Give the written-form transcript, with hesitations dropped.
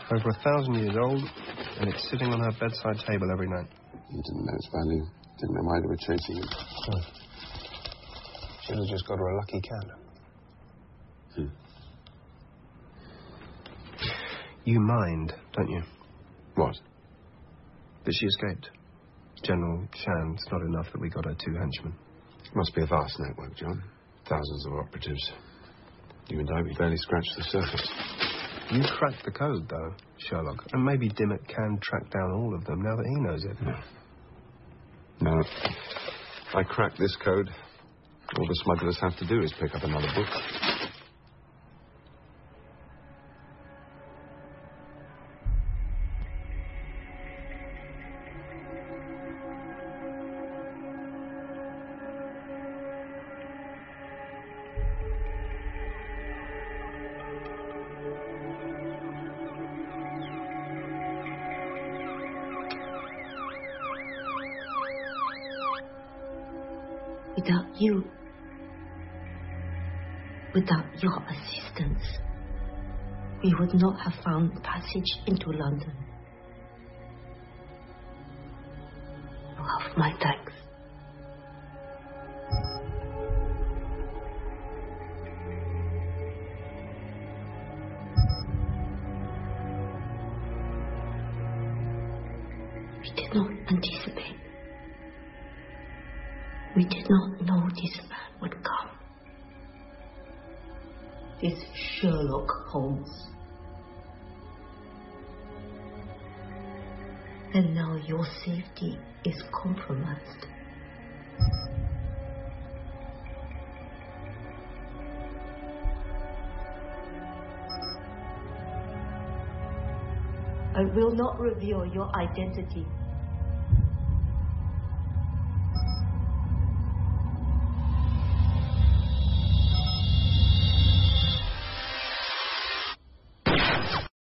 Over 1,000 years old, and it's sitting on her bedside table every night. You didn't know its value. Didn't know why they were chasing it. Oh. Should have just got her a lucky cat. You mind, don't you? What? That she escaped. General Shan, it's not enough that we got her 2 henchmen. It must be a vast network, John. Thousands of operatives. You and I, we barely scratched the surface. You cracked the code, though, Sherlock. And maybe Dimmock can track down all of them now that he knows it. No. I cracked this code. All the smugglers have to do is pick up another book. Without you, without your assistance, we would not have found passage into London. You have my thanks. We did not anticipate. We did not know this man would come. This Sherlock Holmes. And now your safety is compromised. I will not reveal your identity.